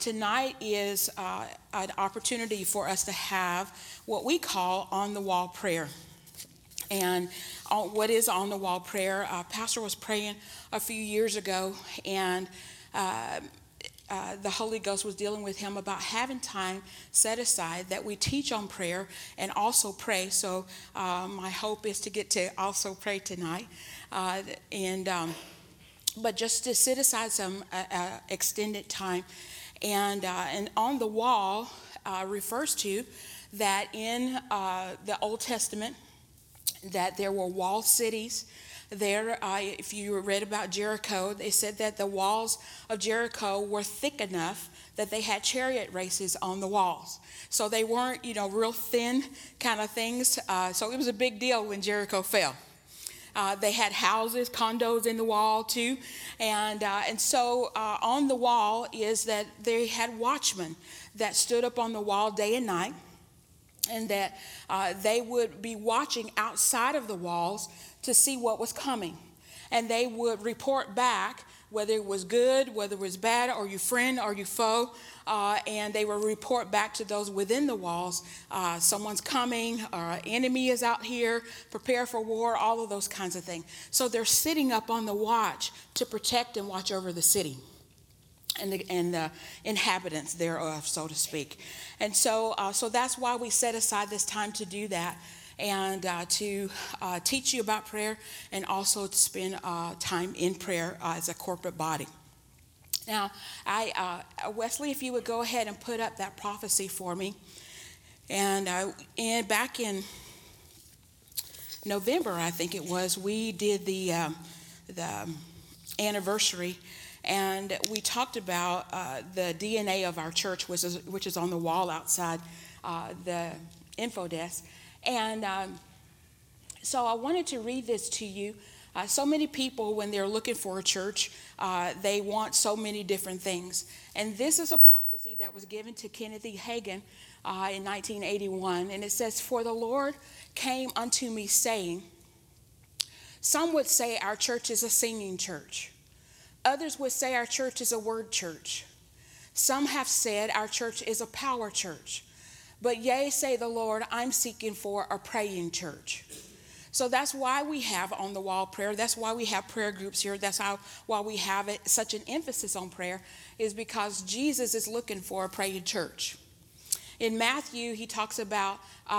tonight is an opportunity for us to have what we call on-the-wall prayer. And what is on-the-wall prayer? Pastor was praying a few years ago, and the Holy Ghost was dealing with him about having time set aside that we teach on prayer and also pray. So my hope is to get to also pray tonight. But just to set aside some extended time. And on the wall refers to that in the Old Testament, that there were wall cities there. If you read about Jericho, they said that the walls of Jericho were thick enough that they had chariot races on the walls. So they weren't, real thin kind of things. So it was a big deal when Jericho fell. They had houses, condos in the wall too. And so on the wall is that they had watchmen that stood up on the wall day and night, and that they would be watching outside of the walls to see what was coming. And they would report back whether it was good, whether it was bad, or your friend or your foe, and they will report back to those within the walls. Someone's coming, or enemy is out here, prepare for war, all of those kinds of things. So they're sitting up on the watch to protect and watch over the city and the inhabitants thereof, so to speak. And so that's why we set aside this time to do that, and to teach you about prayer, and also to spend time in prayer as a corporate body. Now, Wesley, if you would go ahead and put up that prophecy for me. And back in November, I think it was, we did the anniversary, and we talked about the DNA of our church, which is on the wall outside the info desk. And so I wanted to read this to you. So many people, when they're looking for a church, they want so many different things. And this is a prophecy that was given to Kenneth E. Hagin in 1981. And it says, "For the Lord came unto me saying," some would say our church is a singing church. Others would say our church is a word church. Some have said our church is a power church. But yea, say the Lord, I'm seeking for a praying church. So that's why we have on the wall prayer. That's why we have prayer groups here. That's why we have such an emphasis on prayer, is because Jesus is looking for a praying church. In Matthew, he talks about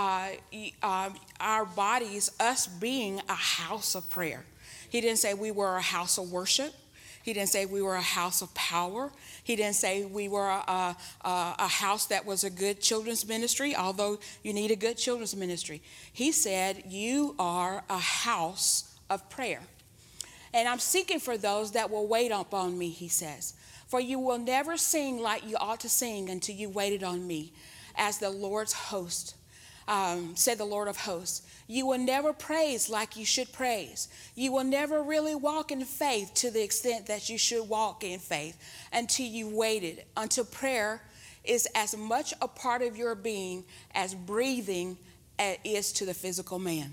our bodies, us being a house of prayer. He didn't say we were a house of worship. He didn't say we were a house of power. He didn't say we were a house that was a good children's ministry, although you need a good children's ministry. He said you are a house of prayer. And I'm seeking for those that will wait upon me, he says. For you will never sing like you ought to sing until you waited on me, as the Lord's host, said the Lord of hosts. You will never praise like you should praise. You will never really walk in faith to the extent that you should walk in faith until you waited, until prayer is as much a part of your being as breathing is to the physical man.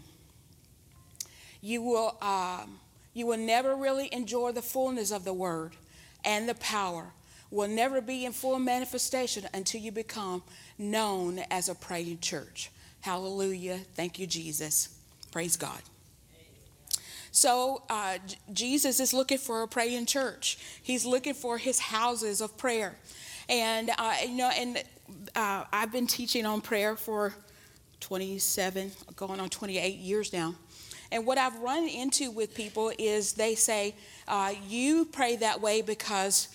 You will never really enjoy the fullness of the word, and the power will never be in full manifestation until you become known as a praying church. Hallelujah. Thank you, Jesus. Praise God. So Jesus is looking for a praying church. He's looking for his houses of prayer. And, I've been teaching on prayer for 27, going on 28 years now. And what I've run into with people is they say, you pray that way because,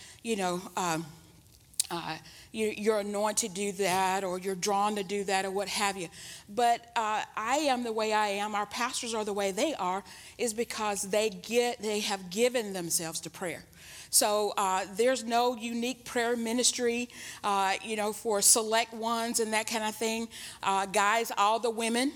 you're anointed to do that, or you're drawn to do that, or what have you. But I am the way I am, our pastors are the way they are, is because they have given themselves to prayer. So there's no unique prayer ministry, for select ones and that kind of thing. Guys, all the women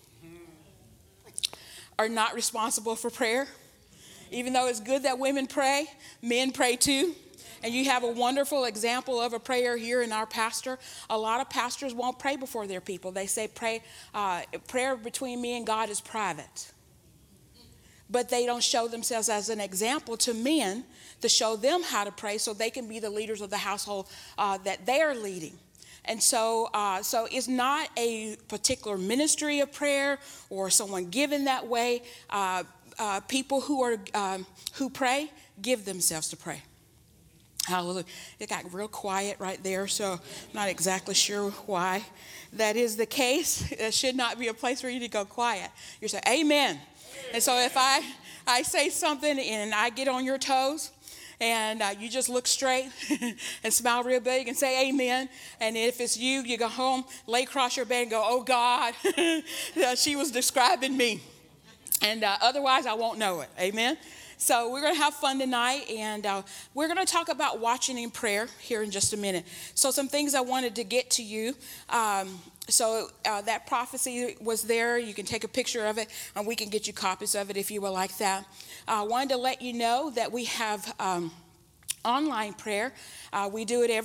are not responsible for prayer. Even though it's good that women pray, men pray too. And you have a wonderful example of a prayer here in our pastor. A lot of pastors won't pray before their people. They say prayer between me and God is private. but they don't show themselves as an example to men to show them how to pray so they can be the leaders of the household that they're leading. And so it's not a particular ministry of prayer or someone given that way. People who pray give themselves to pray. Hallelujah. It got real quiet right there, so I'm not exactly sure why that is the case. It should not be a place for you to go quiet. You say, amen. And so if I say something and I get on your toes, and you just look straight and smile real big and say amen. And if it's you, you go home, lay across your bed and go, oh God, she was describing me. And otherwise, I won't know it. Amen. So we're going to have fun tonight, and we're going to talk about watching in prayer here in just a minute. So some things I wanted to get to you. So that prophecy was there. You can take a picture of it, and we can get you copies of it if you would like that. I wanted to let you know that we have online prayer. We do it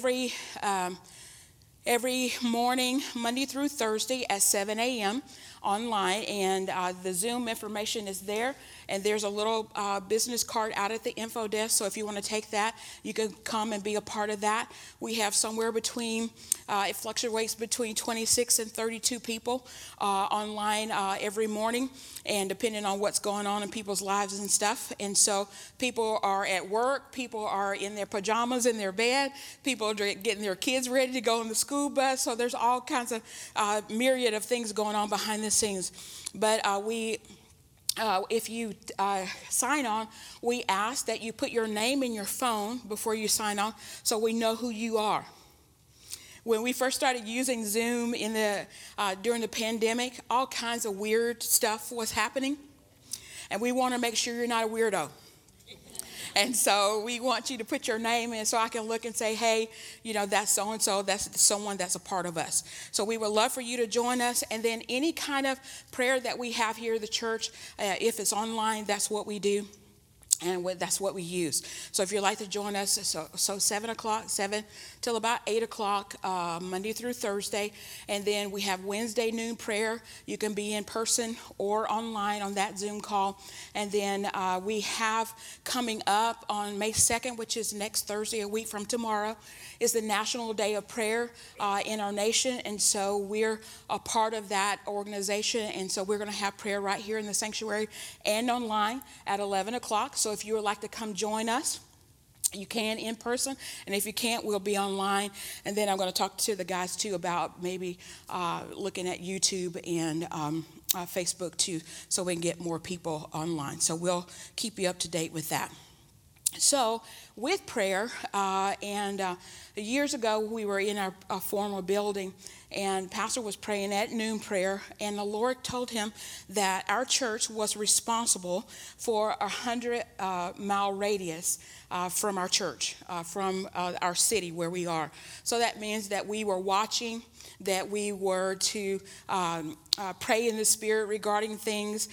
every morning, Monday through Thursday at 7 a.m. online, and the Zoom information is there. And there's a little business card out at the info desk. So if you want to take that, you can come and be a part of that. We have somewhere between, it fluctuates between 26 and 32 people online every morning, and depending on what's going on in people's lives and stuff. And so people are at work, people are in their pajamas in their bed, people are getting their kids ready to go on the school bus. So there's all kinds of myriad of things going on behind the scenes. But if you sign on, we ask that you put your name in your phone before you sign on so we know who you are. When we first started using Zoom during the pandemic, all kinds of weird stuff was happening. And we want to make sure you're not a weirdo. And so we want you to put your name in so I can look and say, hey, that's so-and-so, that's someone that's a part of us. So we would love for you to join us. And then any kind of prayer that we have here at the church, if it's online, that's what we do. And that's what we use. So if you'd like to join us, so 7 till about 8 o'clock, Monday through Thursday. And then we have Wednesday noon prayer. You can be in person or online on that Zoom call. And then we have coming up on May 2nd, which is next Thursday, a week from tomorrow, is the National Day of Prayer in our nation. And so we're a part of that organization. And so we're going to have prayer right here in the sanctuary and online at 11 o'clock. So if you would like to come join us, you can in person. And if you can't, we'll be online. And then I'm going to talk to the guys, too, about maybe looking at YouTube and Facebook, too, so we can get more people online. So we'll keep you up to date with that. So with prayer, years ago we were in our former building, and Pastor was praying at noon prayer, and the Lord told him that our church was responsible for a 100-mile radius from our church, from our city where we are. So that means that we were watching, that we were to pray in the Spirit regarding things,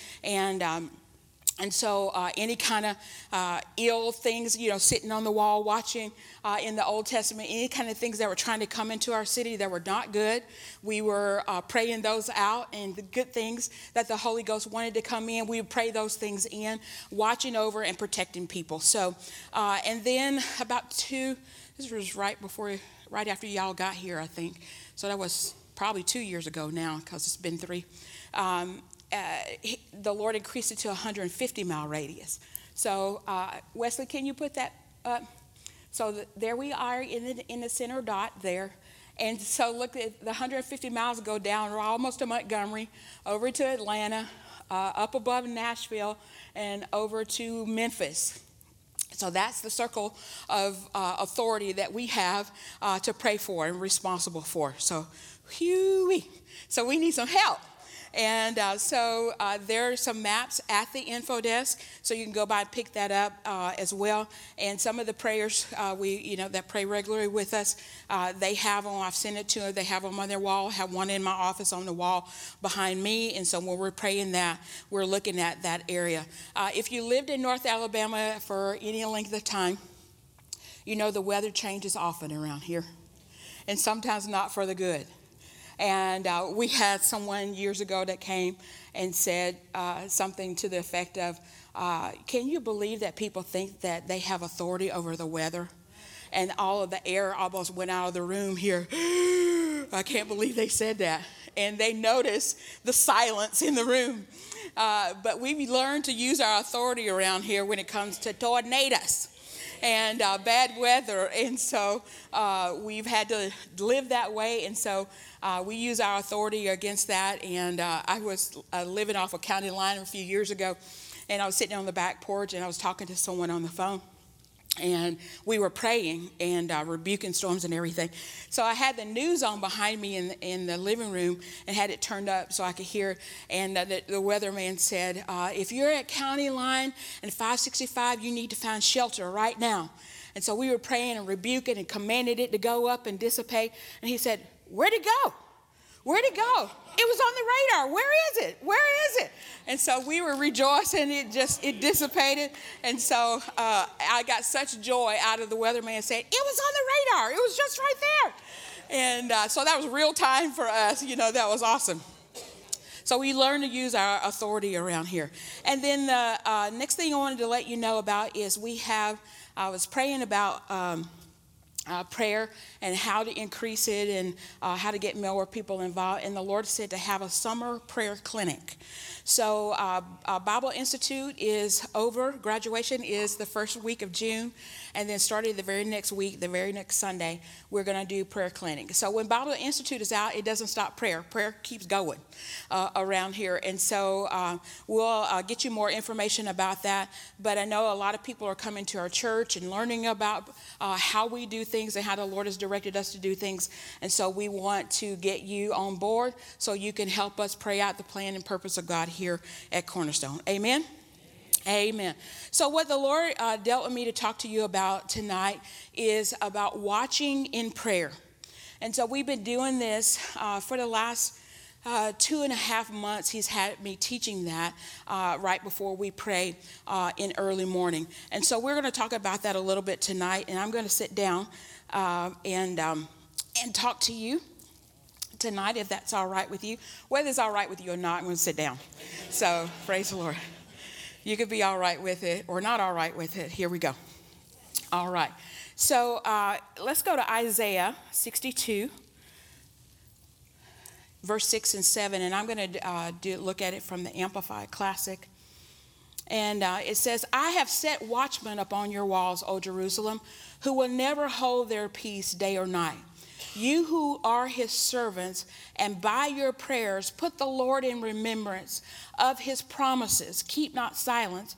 and so any kind of ill things, sitting on the wall watching in the Old Testament, any kind of things that were trying to come into our city that were not good, we were praying those out. And the good things that the Holy Ghost wanted to come in, we would pray those things in, watching over and protecting people. So, and then this was right after y'all got here, I think. So that was probably 2 years ago now, because it's been 3. The Lord increased it to 150-mile radius. So, Wesley, can you put that up? So there we are in the center dot there. And so look at the 150 miles go down. We're almost to Montgomery, over to Atlanta, up above Nashville, and over to Memphis. So that's the circle of authority that we have to pray for and responsible for. So, so we need some help. And so there are some maps at the info desk, so you can go by and pick that up as well. And some of the prayers that pray regularly with us, they have them. I've sent it to them. They have them on their wall. I have one in my office on the wall behind me. And so when we're praying that, we're looking at that area. If you lived in North Alabama for any length of time, the weather changes often around here, and sometimes not for the good. And we had someone years ago that came and said something to the effect of, can you believe that people think that they have authority over the weather? And all of the air almost went out of the room here. I can't believe they said that. And they noticed the silence in the room. But we've learned to use our authority around here when it comes to tornadoes and bad weather. And so we've had to live that way. And so we use our authority against that. And I was living off a county line a few years ago. And I was sitting on the back porch and I was talking to someone on the phone. And we were praying and rebuking storms and everything. So I had the news on behind me in the living room and had it turned up so I could hear. And the weatherman said, if you're at County Line and 565, you need to find shelter right now. And so we were praying and rebuking and commanded it to go up and dissipate. And he said, where'd it go? Where'd it go? It was on the radar. Where is it? Where is it? And so we were rejoicing. It dissipated. And so I got such joy out of the weatherman saying, it was on the radar. It was just right there. And so that was real time for us. That was awesome. So we learned to use our authority around here. And then the next thing I wanted to let you know about is I was praying about prayer and how to increase it and how to get more people involved. And the Lord said to have a summer prayer clinic. So Bible Institute is over. Graduation is the first week of June. And then starting the very next week, the very next Sunday, we're going to do prayer clinic. So when Bible Institute is out, it doesn't stop prayer. Prayer keeps going around here. And so we'll get you more information about that. But I know a lot of people are coming to our church and learning about how we do things and how the Lord has directed us to do things. And so we want to get you on board so you can help us pray out the plan and purpose of God here at Cornerstone. Amen? Amen. So what the Lord dealt with me to talk to you about tonight is about watching in prayer. And so we've been doing this for the last 2.5 months. He's had me teaching that right before we pray in early morning. And so we're going to talk about that a little bit tonight. And I'm going to sit down and talk to you tonight, if that's all right with you. Whether it's all right with you or not, I'm going to sit down. So praise the Lord. You could be all right with it or not all right with it. Here we go. All right. So let's go to Isaiah 62, verse 6 and 7. And I'm going to look at it from the Amplified Classic. And it says, I have set watchmen upon your walls, O Jerusalem, who will never hold their peace day or night. You who are his servants, and by your prayers put the Lord in remembrance of his promises. Keep not silence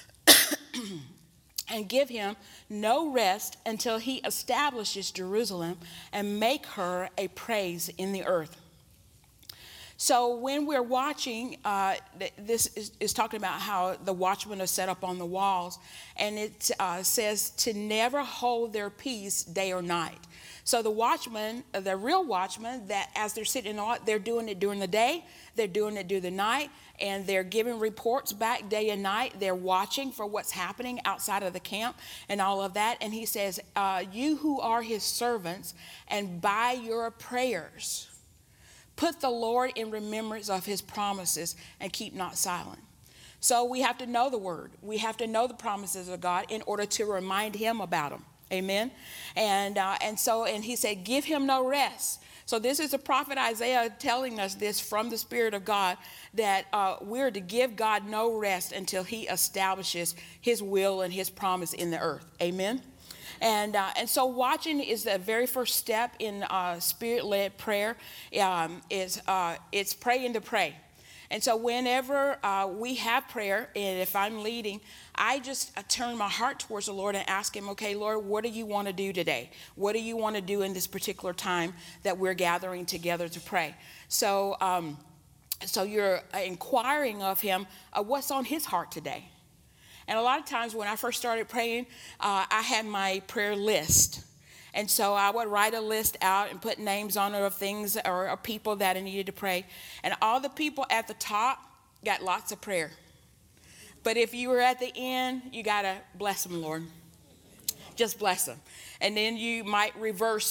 and give him no rest until he establishes Jerusalem and make her a praise in the earth. So when we're watching, this is talking about how the watchmen are set up on the walls, and it says to never hold their peace day or night. So the watchmen, the real watchmen, that as they're sitting on, they're doing it during the day, they're doing it during the night, and they're giving reports back day and night. They're watching for what's happening outside of the camp and all of that. And he says, you who are his servants, and by your prayers, put the Lord in remembrance of his promises and keep not silent. So we have to know the word. We have to know the promises of God in order to remind him about them. Amen. And he said, give him no rest. So this is the prophet Isaiah telling us this from the Spirit of God, that we're to give God no rest until he establishes his will and his promise in the earth. Amen. And so watching is the very first step in spirit-led prayer. It's praying to pray. And so whenever we have prayer, and if I'm leading, I just turn my heart towards the Lord and ask him, okay, Lord, what do you want to do today? What do you want to do in this particular time that we're gathering together to pray? So you're inquiring of him what's on his heart today. And a lot of times when I first started praying, I had my prayer list. And so I would write a list out and put names on it of things or people that I needed to pray. And all the people at the top got lots of prayer. But if you were at the end, you got to bless them, Lord. Just bless them. And then you might reverse,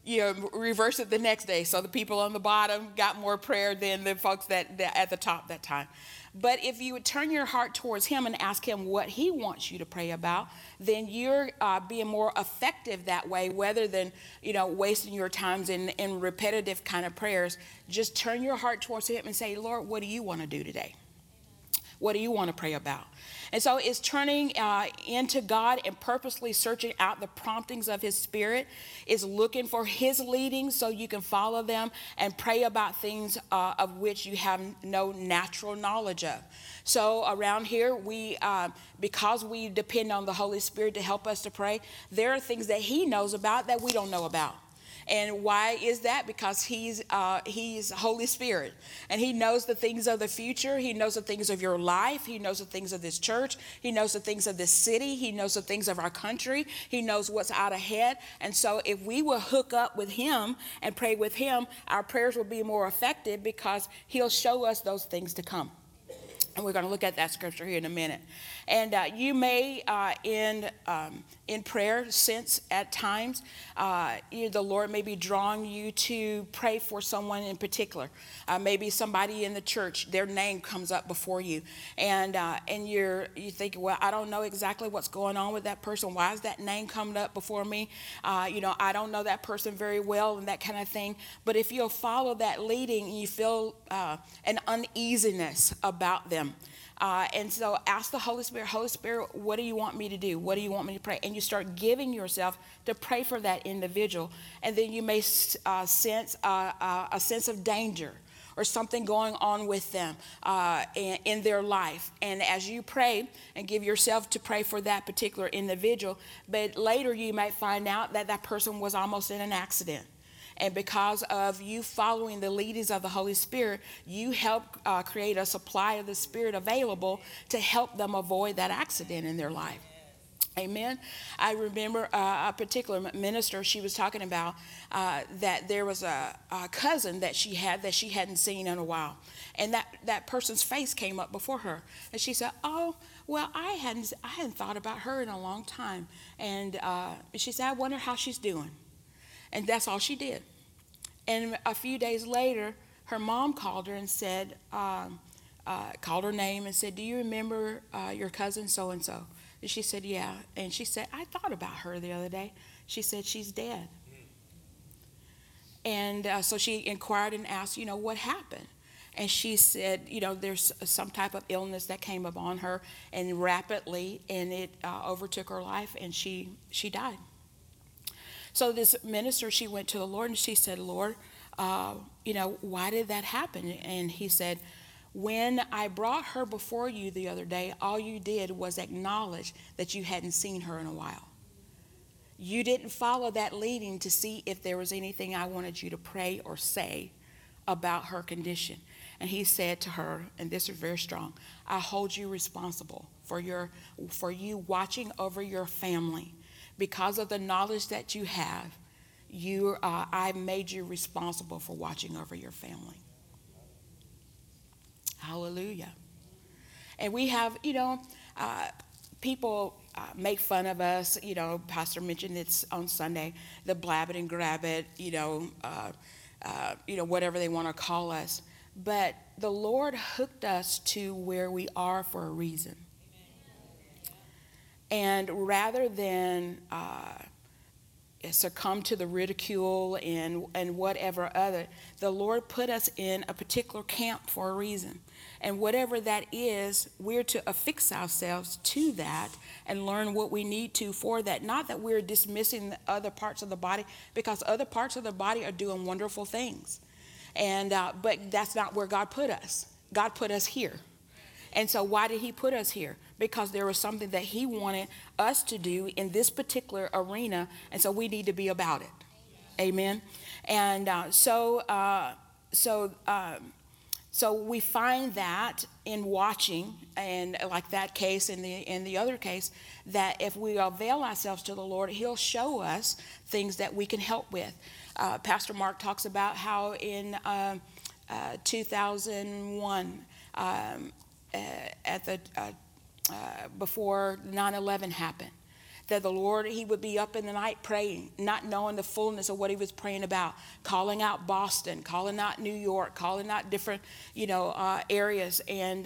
reverse it the next day. So the people on the bottom got more prayer than the folks that at the top that time. But if you would turn your heart towards him and ask him what he wants you to pray about, then you're being more effective that way, rather than, wasting your times in repetitive kind of prayers. Just turn your heart towards him and say, Lord, what do you want to do today? What do you want to pray about? And so it's turning into God and purposely searching out the promptings of his spirit. Is looking for his leading so you can follow them and pray about things of which you have no natural knowledge of. So around here, because we depend on the Holy Spirit to help us to pray, there are things that he knows about that we don't know about. And why is that? Because he's Holy Spirit, and he knows the things of the future. He knows the things of your life. He knows the things of this church. He knows the things of this city. He knows the things of our country. He knows what's out ahead. And so if we will hook up with him and pray with him, our prayers will be more effective because he'll show us those things to come. And we're going to look at that scripture here in a minute. And you may, in prayer, sense at times the Lord may be drawing you to pray for someone in particular. Maybe somebody in the church, their name comes up before you, and you think, well, I don't know exactly what's going on with that person. Why is that name coming up before me? I don't know that person very well, and that kind of thing. But if you'll follow that leading, and you feel an uneasiness about them. And so ask the Holy Spirit, what do you want me to do? What do you want me to pray? And you start giving yourself to pray for that individual. And then you may sense a sense of danger or something going on with them in their life. And as you pray and give yourself to pray for that particular individual, but later you might find out that that person was almost in an accident. And because of you following the leadings of the Holy Spirit, you help create a supply of the Spirit available to help them avoid that accident in their life. Amen. I remember a particular minister, she was talking about that there was a cousin that she hadn't seen in a while. And that person's face came up before her. And she said, oh, well, I hadn't thought about her in a long time. And she said, I wonder how she's doing. And that's all she did. And a few days later, her mom called her and said, called her name and said, do you remember your cousin so-and-so? And she said, yeah. And she said, I thought about her the other day. She said, she's dead. And so she inquired and asked, what happened? And she said, there's some type of illness that came upon her and rapidly, and it overtook her life, and she died. So this minister, she went to the Lord and she said, Lord, why did that happen? And he said, when I brought her before you the other day, all you did was acknowledge that you hadn't seen her in a while. You didn't follow that leading to see if there was anything I wanted you to pray or say about her condition. And he said to her, and this is very strong, I hold you responsible for you watching over your family. Because of the knowledge that you have, I've made you responsible for watching over your family. Hallelujah. And we have, people make fun of us. Pastor mentioned it's on Sunday, the blab it and grab it, whatever they want to call us. But the Lord hooked us to where we are for a reason. And rather than succumb to the ridicule and whatever other, the Lord put us in a particular camp for a reason. And whatever that is, we're to affix ourselves to that and learn what we need to for that. Not that we're dismissing the other parts of the body, because other parts of the body are doing wonderful things. And but that's not where God put us. God put us here. And so why did he put us here? Because there was something that he wanted us to do in this particular arena, and so we need to be about it. Amen. And so we find that in watching, and like that case and the other case, that if we avail ourselves to the Lord, he'll show us things that we can help with. Pastor Mark talks about how in 2001, before 9/11 happened, that the Lord, he would be up in the night praying, not knowing the fullness of what he was praying about, calling out Boston, calling out New York, calling out different, areas. And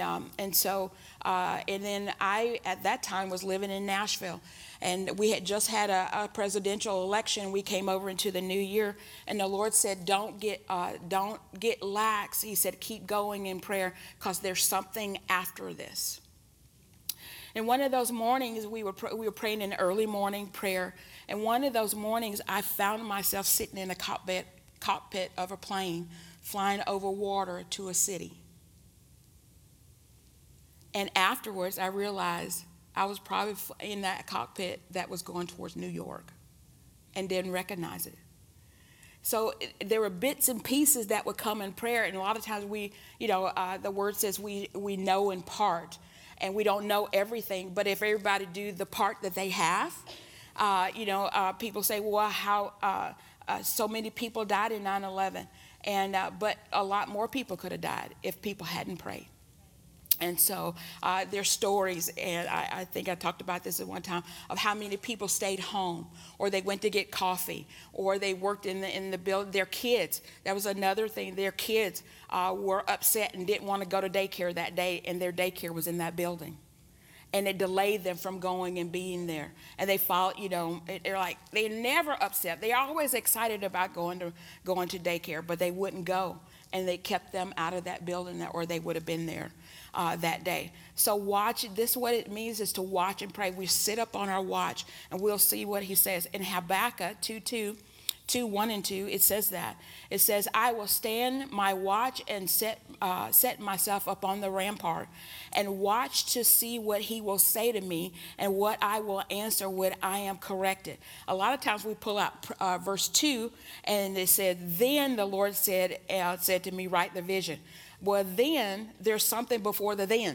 then I, at that time, was living in Nashville. And we had just had a presidential election. We came over into the new year, and the Lord said, don't get lax. He said, keep going in prayer, because there's something after this. And one of those mornings, we were praying in early morning prayer. And one of those mornings, I found myself sitting in a cockpit of a plane flying over water to a city. And afterwards, I realized I was probably in that cockpit that was going towards New York and didn't recognize it. So there were bits and pieces that would come in prayer. And a lot of times the word says we know in part. And we don't know everything, but if everybody do the part that they have, people say, well, how so many people died in 9/11, but a lot more people could have died if people hadn't prayed. And so there's stories, and I think I talked about this at one time, of how many people stayed home, or they went to get coffee, or they worked in the building. Their kids, that was another thing, their kids were upset and didn't want to go to daycare that day, and their daycare was in that building. And it delayed them from going and being there. And they followed, they're never upset. They're always excited about going to daycare, but they wouldn't go. And they kept them out of that building, or they would have been there that day. So watch, this what it means is to watch and pray. We sit up on our watch, and we'll see what he says. In Habakkuk 2:1-2, it says that. It says, I will stand my watch and set myself up on the rampart and watch to see what he will say to me and what I will answer when I am corrected. A lot of times we pull out verse 2, and it said, then the Lord said to me, write the vision. Well, then there's something before the then.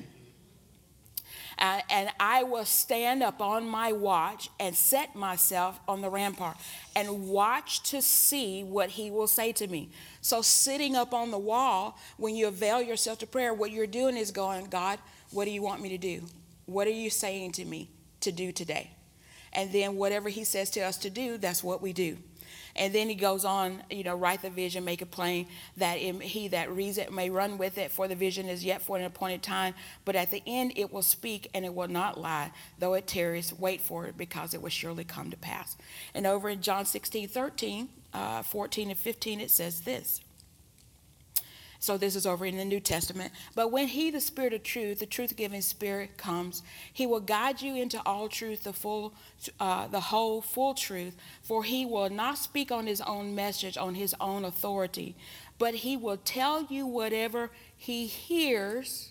And I will stand up on my watch and set myself on the rampart and watch to see what he will say to me. So sitting up on the wall, when you avail yourself to prayer, what you're doing is going, God, what do you want me to do? What are you saying to me to do today? And then whatever he says to us to do, that's what we do. And then he goes on, write the vision, make it plain, that he that reads it may run with it, for the vision is yet for an appointed time. But at the end it will speak, and it will not lie. Though it tarries, wait for it, because it will surely come to pass. And over in John 16:13, 14 and 15, it says this. So this is over in the New Testament. But when he, the Spirit of truth, the truth-giving Spirit, comes, he will guide you into all truth, the whole full truth. For he will not speak on his own message, on his own authority, but he will tell you whatever he hears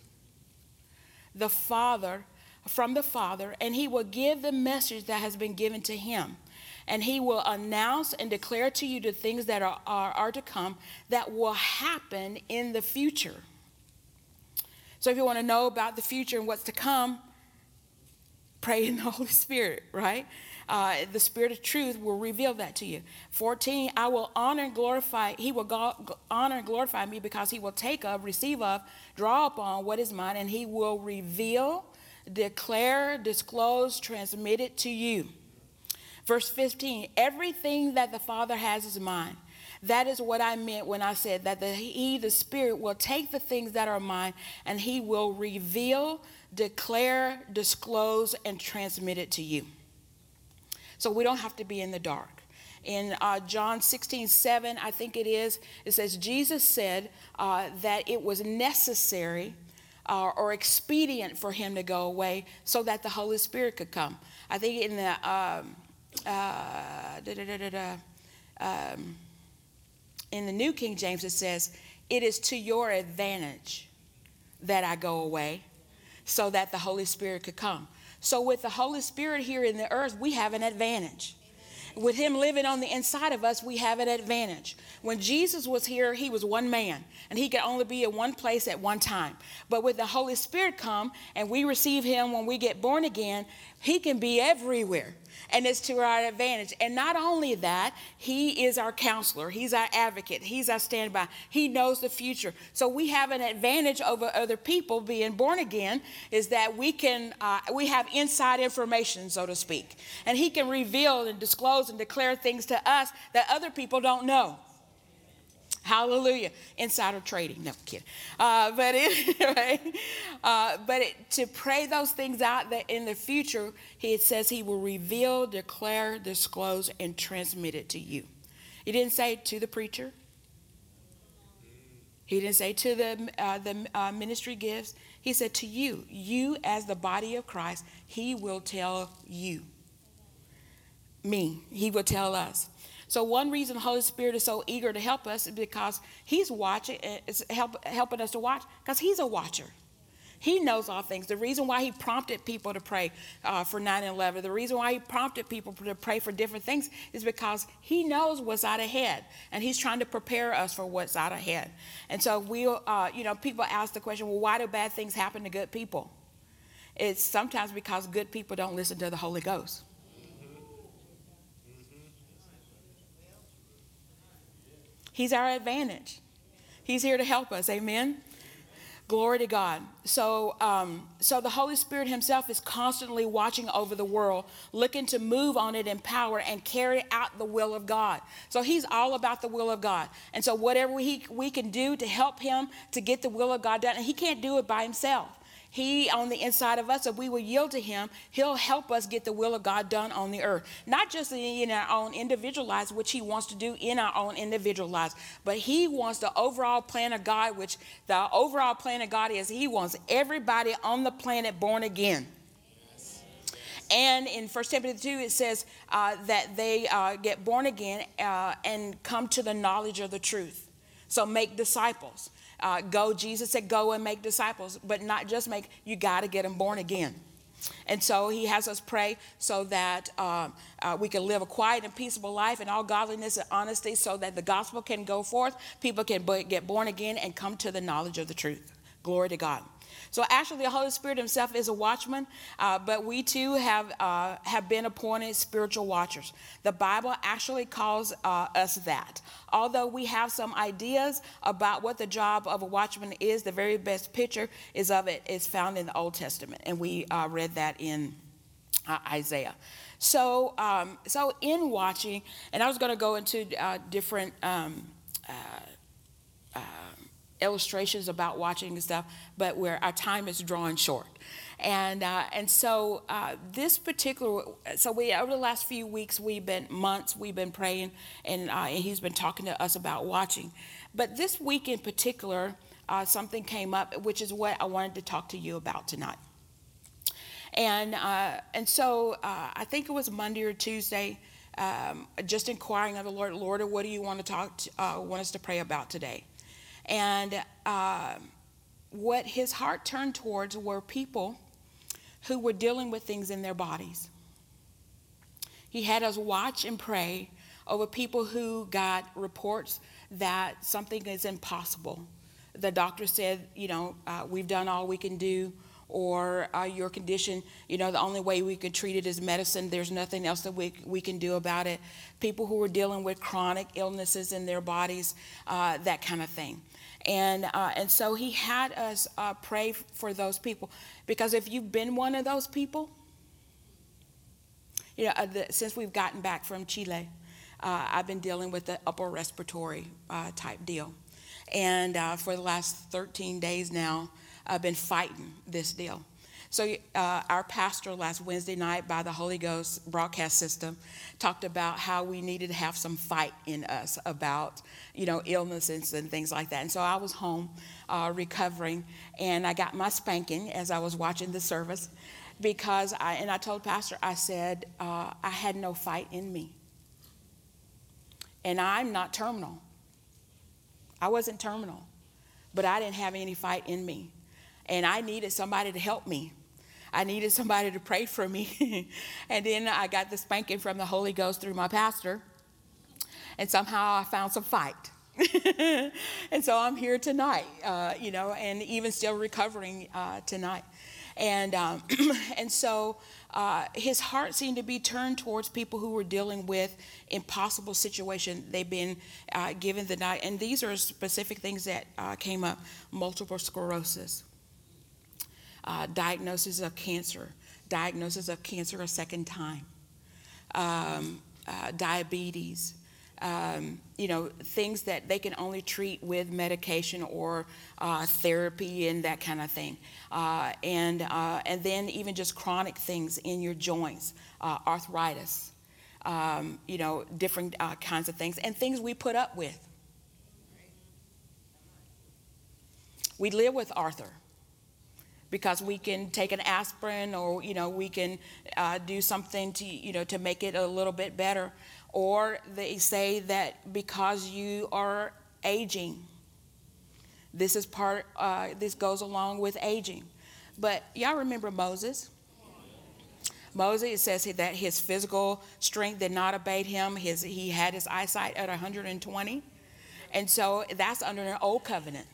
from the Father, and he will give the message that has been given to him. And he will announce and declare to you the things that are to come, that will happen in the future. So if you want to know about the future and what's to come, pray in the Holy Spirit, right? The Spirit of truth will reveal that to you. 14, I will honor and glorify. He will honor and glorify me, because he will take of, receive of, draw upon what is mine, and he will reveal, declare, disclose, transmit it to you. Verse 15, everything that the Father has is mine. That is what I meant when I said that the Spirit will take the things that are mine, and he will reveal, declare, disclose, and transmit it to you. So we don't have to be in the dark. In John 16:7, I think it says, Jesus said that it was necessary or expedient for him to go away so that the Holy Spirit could come. I think in the in the New King James it says, it is to your advantage that I go away so that the Holy Spirit could come. So with the Holy Spirit here in the earth, we have an advantage. With him living on the inside of us, we have an advantage. When Jesus was here, he was one man, and he could only be in one place at one time. But with the Holy Spirit come, and we receive him when we get born again, he can be everywhere. And it's to our advantage. And not only that, he is our counselor. He's our advocate. He's our standby. He knows the future. So we have an advantage over other people being born again, is that we have inside information, so to speak. And he can reveal and disclose and declare things to us that other people don't know. Hallelujah. Insider trading. No, I'm kidding. To pray those things out that in the future, it says he will reveal, declare, disclose, and transmit it to you. He didn't say to the preacher. He didn't say to the ministry gifts. He said to you. You as the body of Christ, he will tell you. Me. He will tell us. So one reason the Holy Spirit is so eager to help us is because he's watching, is helping us to watch, because he's a watcher. He knows all things. The reason why he prompted people to pray for 9/11, the reason why he prompted people to pray for different things is because he knows what's out ahead, and he's trying to prepare us for what's out ahead. And so people ask the question, well, why do bad things happen to good people? It's sometimes because good people don't listen to the Holy Ghost. He's our advantage. He's here to help us. Amen. Glory to God. So the Holy Spirit himself is constantly watching over the world, looking to move on it in power and carry out the will of God. So he's all about the will of God. And so whatever we can do to help him to get the will of God done, and he can't do it by himself. He on the inside of us, if we will yield to him, he'll help us get the will of God done on the earth. Not just in our own individual lives, which he wants to do in our own individual lives, but he wants the overall plan of God, which the overall plan of God is he wants everybody on the planet born again. And in 1 Timothy 2, it says that they get born again and come to the knowledge of the truth. So make disciples. Jesus said, go and make disciples, but not just make, you got to get them born again. And so he has us pray so that we can live a quiet and peaceable life in all godliness and honesty so that the gospel can go forth, people can get born again and come to the knowledge of the truth. Glory to God. So actually the Holy Spirit himself is a watchman, but we too have been appointed spiritual watchers. The Bible actually calls us that. Although we have some ideas about what the job of a watchman is, the very best picture is found in the Old Testament, and we read that in Isaiah. So in watching, and I was going to go into different illustrations about watching and stuff, but where our time is drawing short. And so this particular, over the last few weeks, we've been praying, and he's been talking to us about watching. But this week in particular, something came up, which is what I wanted to talk to you about tonight. And so I think it was Monday or Tuesday, just inquiring of the Lord, what do you want to want us to pray about today? And what his heart turned towards were people who were dealing with things in their bodies. He had us watch and pray over people who got reports that something is impossible. The doctor said, we've done all we can do, or your condition, the only way we can treat it is medicine. There's nothing else that we can do about it. People who were dealing with chronic illnesses in their bodies, that kind of thing. And so he had us pray for those people, because if you've been one of those people, since we've gotten back from Chile, I've been dealing with the upper respiratory type deal. And for the last 13 days now, I've been fighting this deal. So our pastor last Wednesday night by the Holy Ghost broadcast system talked about how we needed to have some fight in us about, illnesses and things like that. And so I was home recovering, and I got my spanking as I was watching the service, because I told Pastor, I said, I had no fight in me. And I'm not terminal. I wasn't terminal, but I didn't have any fight in me. And I needed somebody to help me. I needed somebody to pray for me. And then I got the spanking from the Holy Ghost through my pastor. And somehow I found some fight. And so I'm here tonight, and even still recovering tonight. And and so his heart seemed to be turned towards people who were dealing with impossible situations. They've been given the night, and these are specific things that came up: multiple sclerosis, diagnosis of cancer a second time, diabetes, things that they can only treat with medication or therapy and that kind of thing, and then even just chronic things in your joints, arthritis, different kinds of things, and things we put up with. We live with Arthur because we can take an aspirin, or we can do something to make it a little bit better. Or they say that because you are aging, this goes along with aging. But y'all remember Moses? Moses, it says that his physical strength did not abate him. He had his eyesight at 120. And so that's under an old covenant.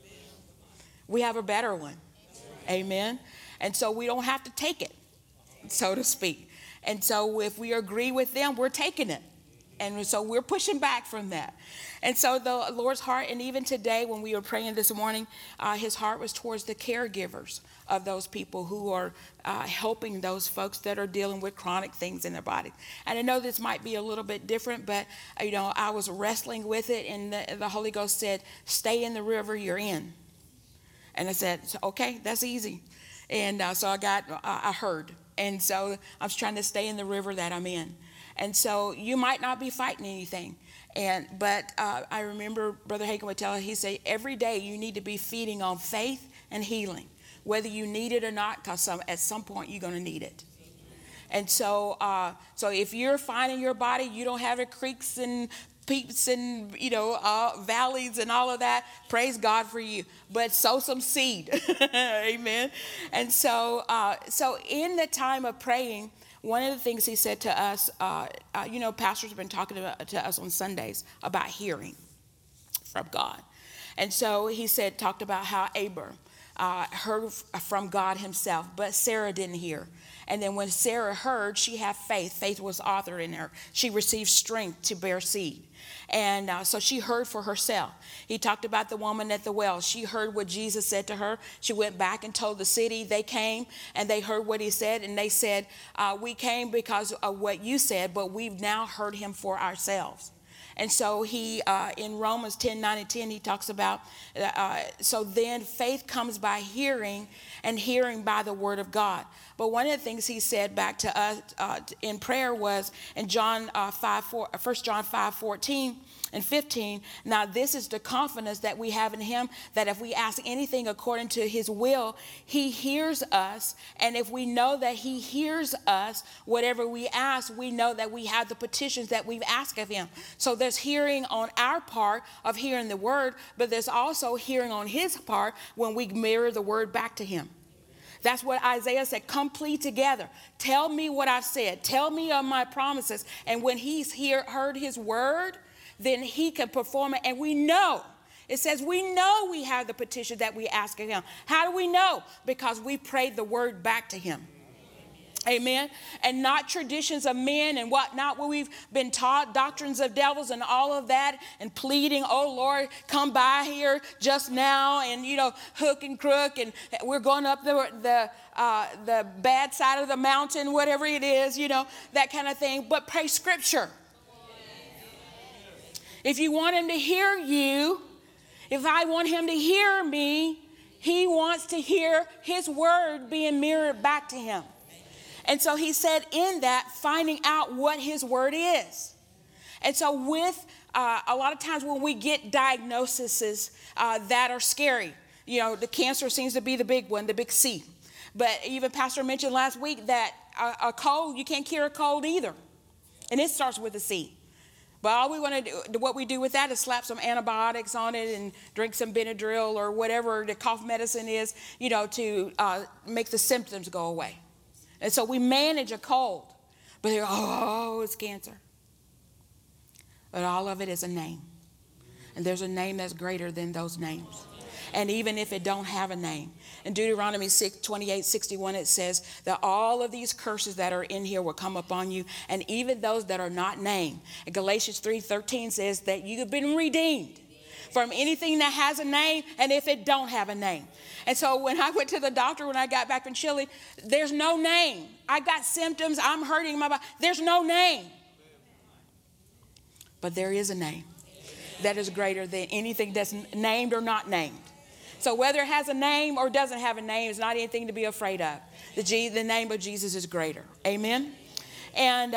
We have a better one. Amen. And so we don't have to take it, so to speak. And so if we agree with them, we're taking it. And so we're pushing back from that. And so the Lord's heart, and even today when we were praying this morning, his heart was towards the caregivers of those people who are helping those folks that are dealing with chronic things in their body. And I know this might be a little bit different, but I was wrestling with it, and the Holy Ghost said, stay in the river you're in. And I said, okay, that's easy. And so I heard. And so I was trying to stay in the river that I'm in. And so you might not be fighting anything. But I remember Brother Hagin would tell us, he said, every day you need to be feeding on faith and healing, whether you need it or not, because at some point you're going to need it. And so if you're fine in your body, you don't have the creaks and peaks and valleys and all of that, praise God for you, but sow some seed. Amen. And so in the time of praying, one of the things he said to us, pastors have been talking to us on Sundays about hearing from God. And so he talked about how Abram heard from God himself, but Sarah didn't hear. And then when Sarah heard, she had faith. Faith was authored in her. She received strength to bear seed. And so she heard for herself. He talked about the woman at the well. She heard what Jesus said to her. She went back and told the city. They came and they heard what he said. And they said, we came because of what you said, but we've now heard him for ourselves. And so he, in Romans 10:9-10, he talks about, so then faith comes by hearing, and hearing by the word of God. But one of the things he said back to us in prayer was in 1 John 5:14 and 15, now this is the confidence that we have in him, that if we ask anything according to his will, he hears us. And if we know that he hears us, whatever we ask, we know that we have the petitions that we've asked of him. So there's hearing on our part of hearing the word, but there's also hearing on his part when we mirror the word back to him. That's what Isaiah said, come plead together. Tell me what I've said. Tell me of my promises. And when he's heard his word, then he can perform it. And we know, it says we know we have the petition that we ask of him. How do we know? Because we prayed the word back to him. Amen. And not traditions of men and whatnot, what we've been taught, doctrines of devils and all of that, and pleading, oh Lord, come by here just now, and hook and crook, and we're going up the bad side of the mountain, whatever it is, that kind of thing. But pray scripture. If you want him to hear you, if I want him to hear me, he wants to hear his word being mirrored back to him. And so he said in that, finding out what his word is. And so with a lot of times when we get diagnoses that are scary, the cancer seems to be the big one, the big C. But even Pastor mentioned last week that a cold, you can't cure a cold either. And it starts with a C. But all we want to do, what we do with that is slap some antibiotics on it and drink some Benadryl or whatever the cough medicine is, to make the symptoms go away. And so we manage a cold. But they're, it's cancer. But all of it is a name. And there's a name that's greater than those names. And even if it don't have a name. In Deuteronomy 28:61, it says that all of these curses that are in here will come upon you, and even those that are not named. And Galatians 3:13 says that you have been redeemed from anything that has a name, and if it don't have a name. And so when I went to the doctor when I got back from Chile, there's no name. I got symptoms. I'm hurting my body. There's no name. But there is a name that is greater than anything that's named or not named. So whether it has a name or doesn't have a name, it's not anything to be afraid of. The name of Jesus is greater. Amen. And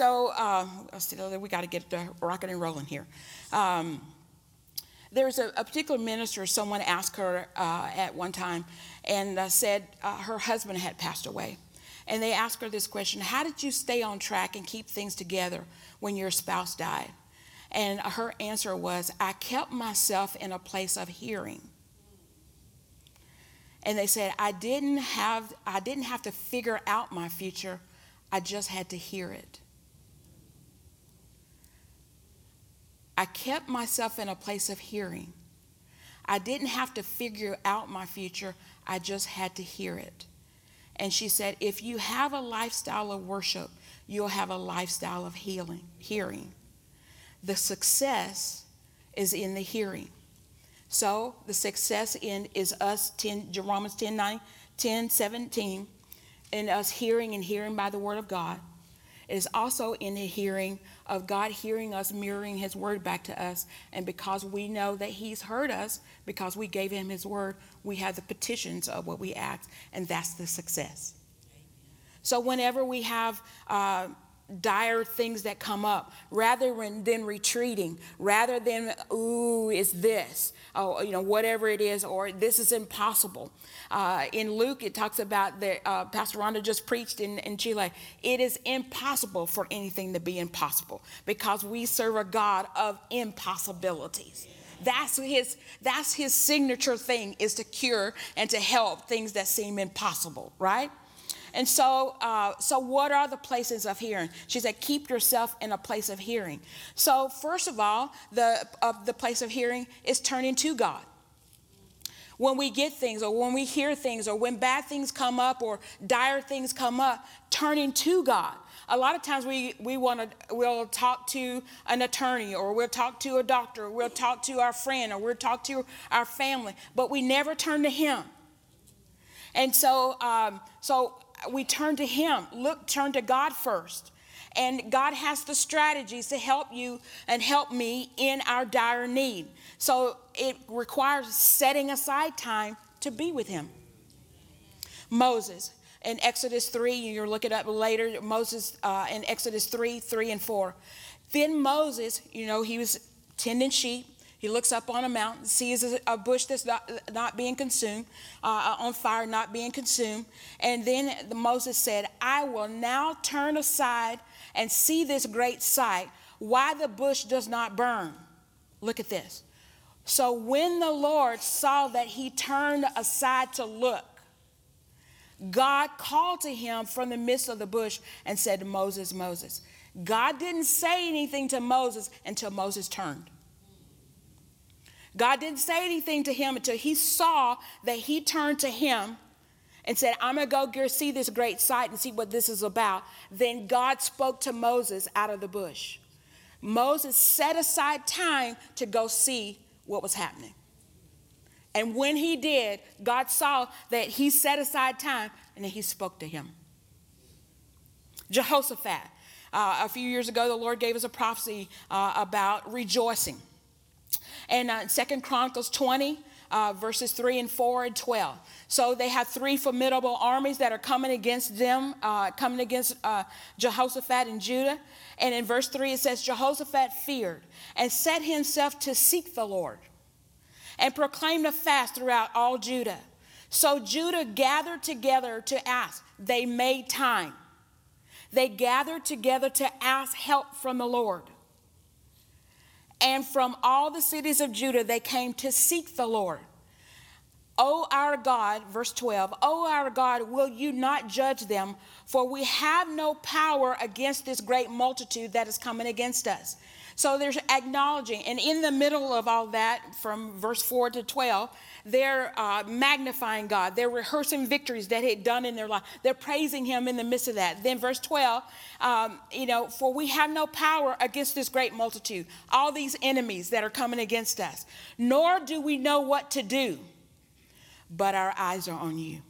we got to get rocking and rolling here. There's a particular minister, someone asked her at one time and said her husband had passed away. And they asked her this question: how did you stay on track and keep things together when your spouse died? And her answer was, I kept myself in a place of hearing. And they said, I didn't have to figure out my future. I just had to hear it. I kept myself in a place of hearing. I didn't have to figure out my future. I just had to hear it. And she said, if you have a lifestyle of worship, you'll have a lifestyle of hearing. The success is in the hearing. So the success is us, Romans 10:17, in us hearing and hearing by the word of God. It is also in the hearing of God hearing us, mirroring his word back to us. And because we know that he's heard us, because we gave him his word, we have the petitions of what we ask, and that's the success. So whenever we have dire things that come up, rather than retreating, rather than, ooh, it's this, whatever it is, or this is impossible. In Luke, it talks about Pastor Rhonda just preached in Chile. It is impossible for anything to be impossible because we serve a God of impossibilities. That's his signature thing, is to cure and to help things that seem impossible, right? And so what are the places of hearing? She said, keep yourself in a place of hearing. So first of all, the place of hearing is turning to God. When we get things, or when we hear things, or when bad things come up or dire things come up, turning to God. A lot of times we'll talk to an attorney, or we'll talk to a doctor, or we'll talk to our friend, or we'll talk to our family, but we never turn to him. And so we turn to him. Turn to God first. And God has the strategies to help you and help me in our dire need. So it requires setting aside time to be with him. Moses in Exodus 3, you'll look it up later. Moses in Exodus 3:3-4. Then Moses, he was tending sheep. He looks up on a mountain, sees a bush that's not being consumed, on fire, not being consumed. And then Moses said, I will now turn aside and see this great sight, why the bush does not burn. Look at this. So when the Lord saw that he turned aside to look, God called to him from the midst of the bush and said to Moses, Moses. God didn't say anything to Moses until Moses turned. God didn't say anything to him until he saw that he turned to him and said, I'm going to go see this great sight and see what this is about. Then God spoke to Moses out of the bush. Moses set aside time to go see what was happening. And when he did, God saw that he set aside time, and then he spoke to him. Jehoshaphat. A few years ago, the Lord gave us a prophecy about rejoicing. And 2 Chronicles 20, verses 3 and 4 and 12. So they have three formidable armies that are coming against them, coming against Jehoshaphat and Judah. And in verse 3, it says, Jehoshaphat feared and set himself to seek the Lord and proclaimed a fast throughout all Judah. So Judah gathered together to ask. They made time. They gathered together to ask help from the Lord. And from all the cities of Judah, they came to seek the Lord. O our God, verse 12, O our God, will you not judge them? For we have no power against this great multitude that is coming against us. So there's acknowledging. And in the middle of all that, from verse 4 to 12, they're magnifying God. They're rehearsing victories that he had done in their life. They're praising him in the midst of that. Then verse 12, for we have no power against this great multitude, all these enemies that are coming against us, nor do we know what to do, but our eyes are on you.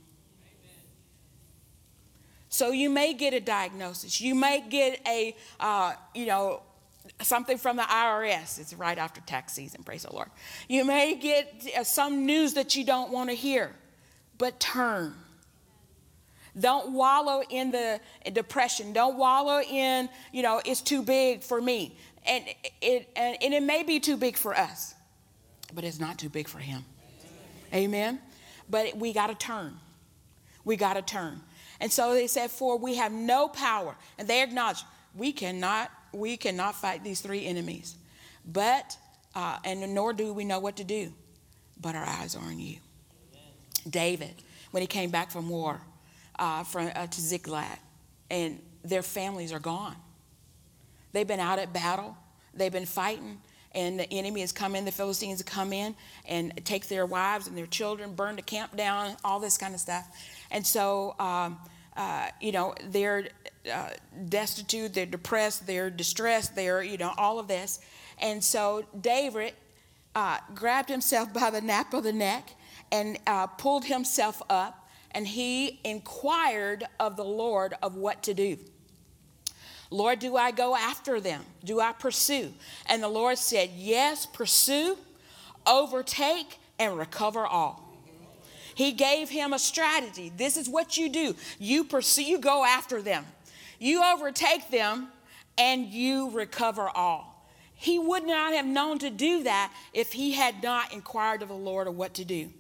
So you may get a diagnosis. You may get a, something from the IRS. It's right after tax season, praise the Lord. You may get some news that you don't want to hear, but turn. Don't wallow in the depression. Don't wallow in, it's too big for me. And it may be too big for us, but it's not too big for him. Amen. But we got to turn. We got to turn. And so they said, for we have no power. And they acknowledge, we cannot fight these three enemies. But, and nor do we know what to do. But our eyes are on you. Amen. David, when he came back from war, to Ziklag, and their families are gone. They've been out at battle. They've been fighting. And the enemy has come in, the Philistines have come in and take their wives and their children, burn the camp down, all this kind of stuff. And so, they're destitute, they're depressed, they're distressed, they're, all of this. And so David grabbed himself by the nape of the neck and pulled himself up, and he inquired of the Lord of what to do. Lord, do I go after them? Do I pursue? And the Lord said, yes, pursue, overtake, and recover all. He gave him a strategy. This is what you do. You pursue, you go after them. You overtake them, and you recover all. He would not have known to do that if he had not inquired of the Lord of what to do.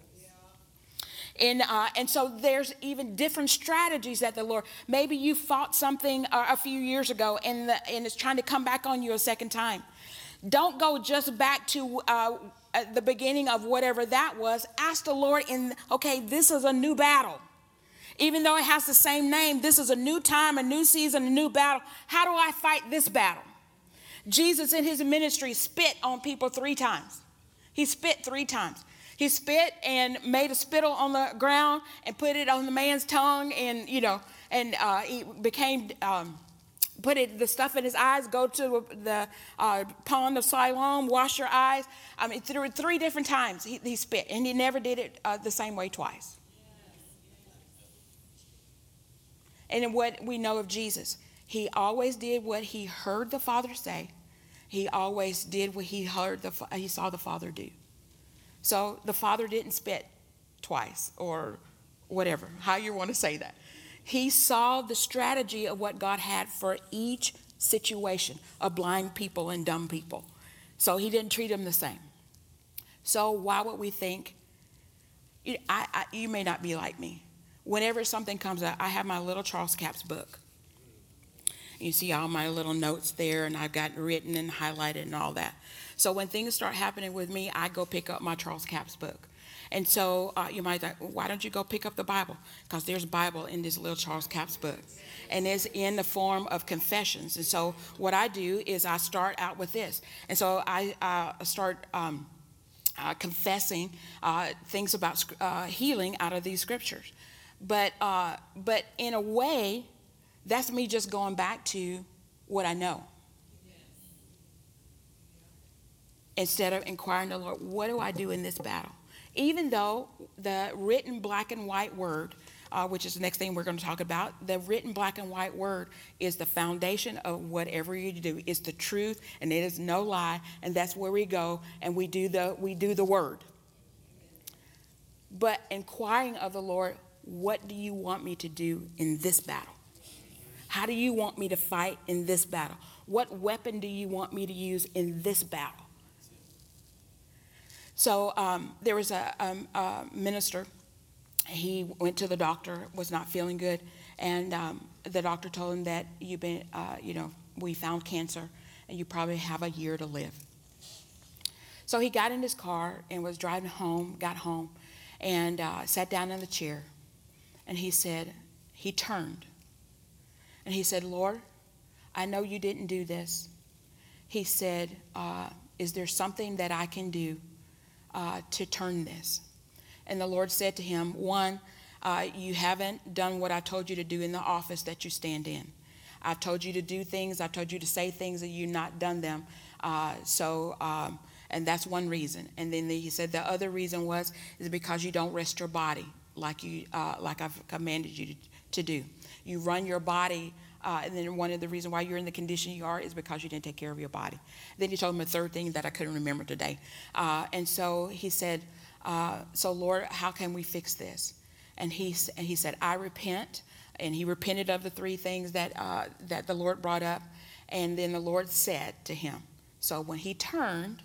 And so there's even different strategies that the Lord, maybe you fought something a few years ago and it's trying to come back on you a second time. Don't go just back to the beginning of whatever that was. Ask the Lord, this is a new battle. Even though it has the same name, this is a new time, a new season, a new battle. How do I fight this battle? Jesus in his ministry spit on people 3 times. He spit 3 times. He spit and made a spittle on the ground and put it on the man's tongue, and he became the stuff in his eyes. Go to the pond of Siloam, wash your eyes. Through 3 different times he spit, and he never did it the same way twice. And what we know of Jesus, he always did what he heard the Father say. He always did what he saw the Father do. So the Father didn't spit twice, or whatever, how you want to say that. He saw the strategy of what God had for each situation of blind people and dumb people. So he didn't treat them the same. So why would we think, you may not be like me. Whenever something comes up, I have my little Charles Capps book. You see all my little notes there, and I've got written and highlighted and all that. So when things start happening with me, I go pick up my Charles Capps book. And so you might think, why don't you go pick up the Bible? Because there's Bible in this little Charles Capps book. And it's in the form of confessions. And so what I do is I start out with this. And so I start confessing things about healing out of these scriptures. But in a way, that's me just going back to what I know. Instead of inquiring the Lord, what do I do in this battle? Even though the written black and white word, which is the next thing we're going to talk about, the written black and white word is the foundation of whatever you do. It's the truth, and it is no lie, and that's where we go, and we do the word. But inquiring of the Lord, what do you want me to do in this battle? How do you want me to fight in this battle? What weapon do you want me to use in this battle? So there was a minister. He went to the doctor, was not feeling good, and the doctor told him that we found cancer, and you probably have a year to live. So he got in his car and was driving home, got home, and sat down in the chair, and he turned, and he said, Lord, I know you didn't do this. he said, is there something that I can do to turn this? And the Lord said to him, one, you haven't done what I told you to do in the office that you stand in. I've told you to do things. I've told you to say things and you've not done them. And that's one reason. And then he said the other reason is because you don't rest your body like I've commanded you to do. You run your body, and then one of the reasons why you're in the condition you are is because you didn't take care of your body. Then he told him a third thing that I couldn't remember today. And so he said, so Lord, how can we fix this? And he said, I repent. And he repented of the three things that the Lord brought up. And then the Lord said to him, so when he turned,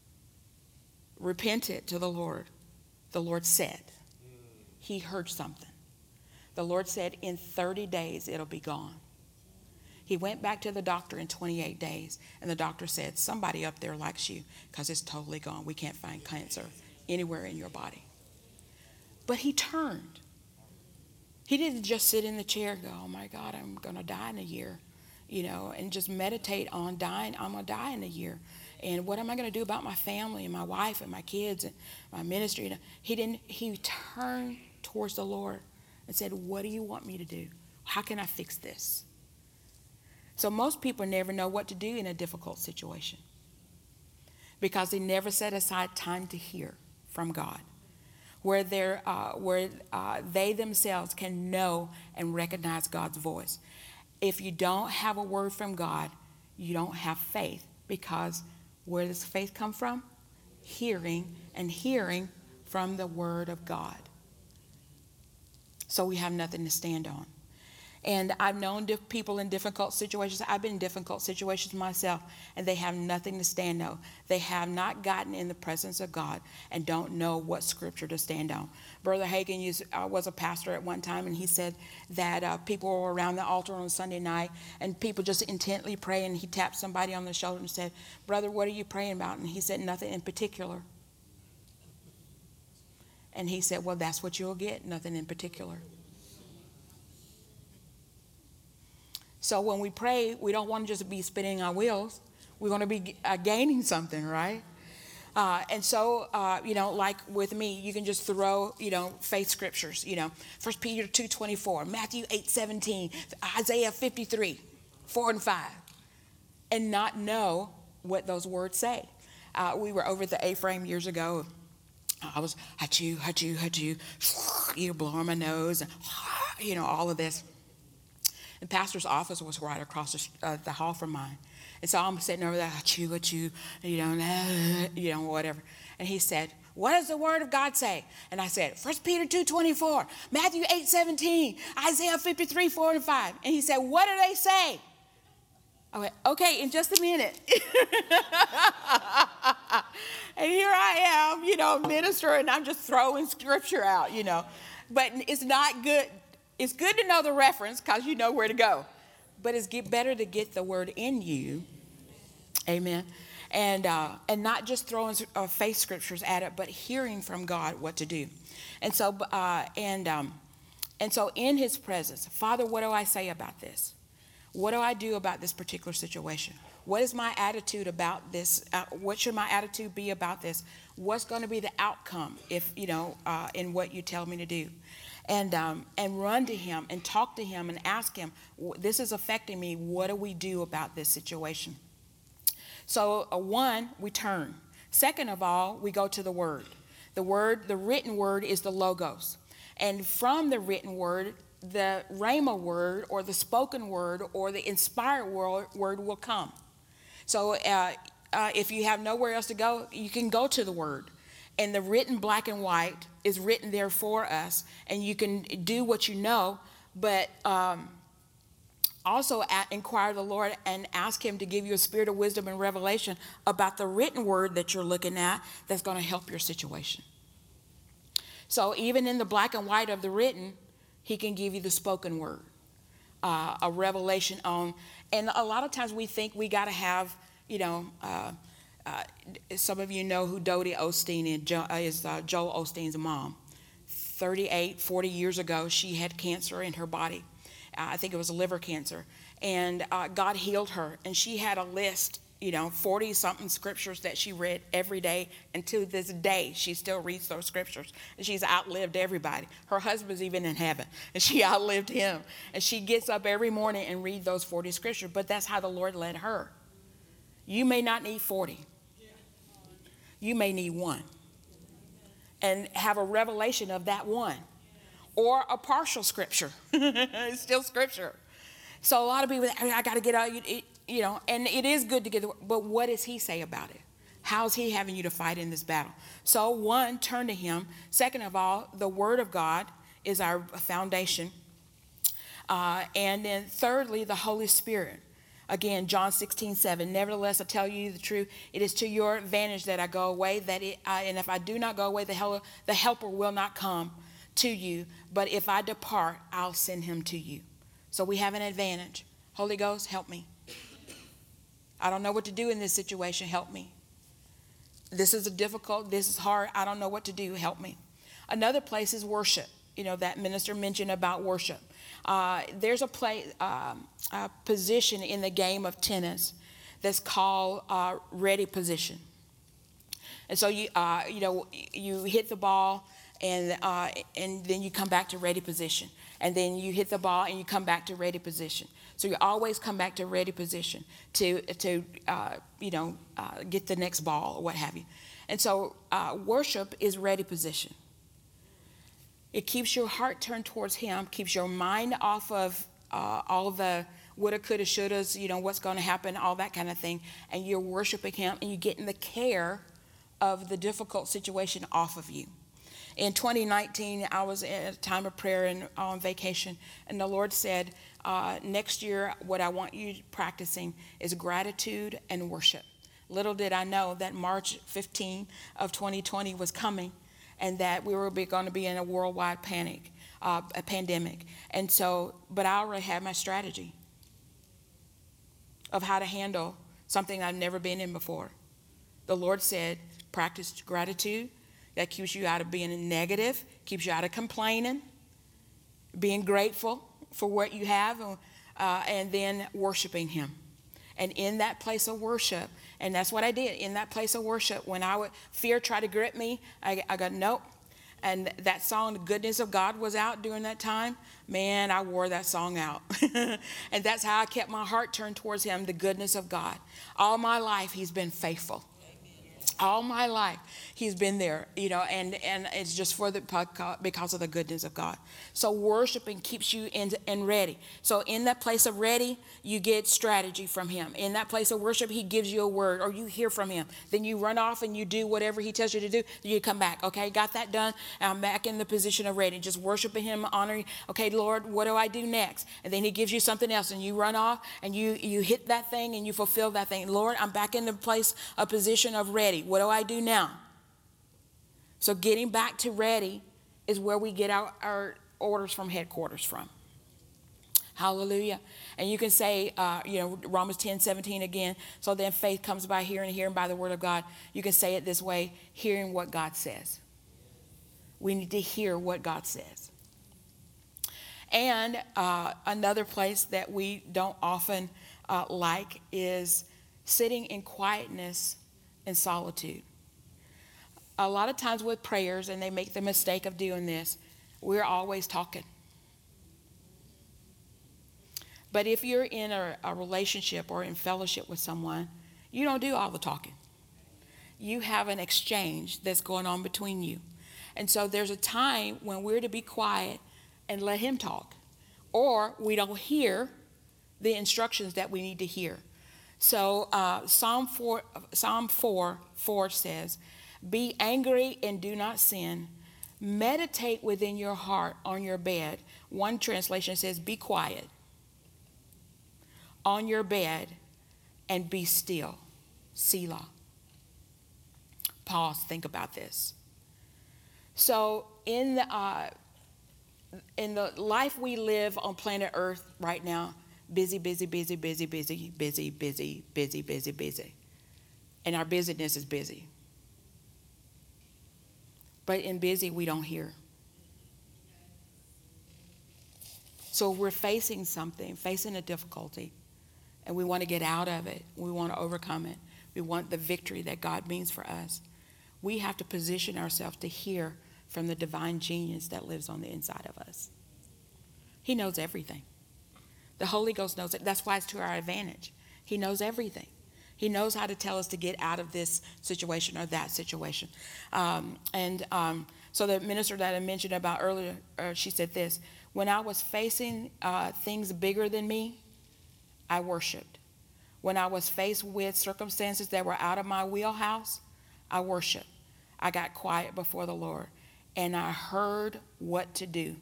repented to the Lord said, he heard something. The Lord said, in 30 days, it'll be gone. He went back to the doctor in 28 days, and the doctor said, somebody up there likes you because it's totally gone. We can't find cancer anywhere in your body. But he turned. He didn't just sit in the chair and go, oh my God, I'm going to die in a year, and just meditate on dying. I'm going to die in a year. And what am I going to do about my family and my wife and my kids and my ministry? He turned towards the Lord and said, what do you want me to do? How can I fix this? So most people never know what to do in a difficult situation because they never set aside time to hear from God, where they themselves can know and recognize God's voice. If you don't have a word from God, you don't have faith, because where does faith come from? Hearing, and hearing from the word of God. So we have nothing to stand on. And I've known people in difficult situations. I've been in difficult situations myself, and they have nothing to stand on. They have not gotten in the presence of God and don't know what scripture to stand on. Brother Hagin was a pastor at one time, and he said that people were around the altar on Sunday night, and people just intently pray, and he tapped somebody on the shoulder and said, brother, what are you praying about? And he said, nothing in particular. And he said, well, that's what you'll get, nothing in particular. So when we pray, we don't want to just be spinning our wheels. We want to be gaining something, right? And so, like with me, you can just throw, faith scriptures, 1 Peter 2:24, Matthew 8:17, Isaiah 53, 4 and 5, and not know what those words say. We were over at the A-frame years ago. I was, achoo, blowing my nose, and, all of this. The pastor's office was right across the hall from mine. And so I'm sitting over there, achoo, whatever. And he said, what does the word of God say? And I said, 1 Peter 2:24, Matthew 8:17, Isaiah 53, 4 and 5. And he said, what do they say? I went, okay, in just a minute. And here I am, minister, and I'm just throwing scripture out, But it's not good. It's good to know the reference because you know where to go. But it's better to get the word in you. Amen. And not just throwing faith scriptures at it, but hearing from God what to do. And so in his presence, Father, what do I say about this? What do I do about this particular situation? What is my attitude about this? What should my attitude be about this? What's going to be the outcome if, in what you tell me to do? And run to him and talk to him and ask him, this is affecting me. What do we do about this situation? So one, we turn. Second of all, we go to the word. The written word is the logos. And from the written word, the rhema word or the spoken word or the inspired word will come. So if you have nowhere else to go, you can go to the word. And the written black and white is written there for us. And you can do what you know, but also inquire the Lord and ask him to give you a spirit of wisdom and revelation about the written word that you're looking at that's going to help your situation. So even in the black and white of the written, he can give you the spoken word, a revelation on. And a lot of times we think we got to have, some of you know who Dodie Osteen is, Joel Osteen's mom. 40 years ago, she had cancer in her body. I think it was liver cancer. And God healed her. And she had a list, 40 something scriptures that she read every day. And to this day, she still reads those scriptures. And she's outlived everybody. Her husband's even in heaven, and she outlived him. And she gets up every morning and reads those 40 scriptures. But that's how the Lord led her. You may not need 40. You may need one. And have a revelation of that one. Or a partial scripture. It's still scripture. So a lot of people, I got to get out, and it is good to get, but what does he say about it? How's he having you to fight in this battle? So one, turn to him. Second of all, the word of God is our foundation. And then thirdly, the Holy Spirit. Again, John 16:7. Nevertheless, I tell you the truth. It is to your advantage that I go away, and if I do not go away, the helper will not come to you. But if I depart, I'll send him to you. So we have an advantage. Holy Ghost, help me. I don't know what to do in this situation. Help me. This is difficult. This is hard. I don't know what to do. Help me. Another place is worship. That minister mentioned about worship. There's a position in the game of tennis that's called ready position. And so you hit the ball and then you come back to ready position. And then you hit the ball and you come back to ready position. So you always come back to ready position to get the next ball or what have you. And so worship is ready position. It keeps your heart turned towards him, keeps your mind off of all the woulda, coulda, shouldas, what's going to happen, all that kind of thing. And you're worshiping him and you're getting the care of the difficult situation off of you. In 2019, I was at a time of prayer and on vacation, and the Lord said, next year, what I want you practicing is gratitude and worship. Little did I know that March 15 of 2020 was coming, and that we were going to be in a worldwide a pandemic. And so, but I already had my strategy of how to handle something I've never been in before. The Lord said, practice gratitude. That keeps you out of being negative, keeps you out of complaining, being grateful for what you have, and then worshiping him. And in that place of worship, and that's what I did, in that place of worship, when fear tried to grip me, I got, nope. And that song, The Goodness of God, was out during that time. Man, I wore that song out. And that's how I kept my heart turned towards him, the goodness of God. All my life, he's been faithful. All my life, he's been there, and it's just because of the goodness of God. So worshiping keeps you in ready. So in that place of ready, you get strategy from him. In that place of worship, he gives you a word, or you hear from him. Then you run off and you do whatever he tells you to do. Then you come back. Okay, got that done. I'm back in the position of ready, just worshiping him, honoring. Okay, Lord, what do I do next? And then he gives you something else, and you run off and you hit that thing and you fulfill that thing. Lord, I'm back in the place, a position of ready. What do I do now? So getting back to ready is where we get our orders from headquarters from. Hallelujah. And you can say, Romans 10:17 again. So then faith comes by hearing, and hearing by the word of God. You can say it this way, hearing what God says. We need to hear what God says. And another place that we don't often like is sitting in quietness and solitude. A lot of times with prayers, and they make the mistake of doing this, we're always talking. But if you're in a relationship or in fellowship with someone, you don't do all the talking. You have an exchange that's going on between you. And so there's a time when we're to be quiet and let him talk, or we don't hear the instructions that we need to hear. So Psalm 4 says, be angry and do not sin. Meditate within your heart on your bed. One translation says, be quiet on your bed and be still. Selah. Pause, think about this. So in the life we live on planet Earth right now, busy. And our busyness is busy. But in busy, we don't hear. So we're facing something, facing a difficulty. and we want to get out of it. We want to overcome it. We want the victory that God means for us. We have to position ourselves to hear from the divine genius that lives on the inside of us. He knows everything. The Holy Ghost knows it. That's why it's to our advantage. He knows everything. He knows how to tell us to get out of this situation or that situation. So the minister that I mentioned about earlier, she said this: when I was facing things bigger than me, I worshiped. When I was faced with circumstances that were out of my wheelhouse, I worshiped. I got quiet before the Lord, and I heard what to do.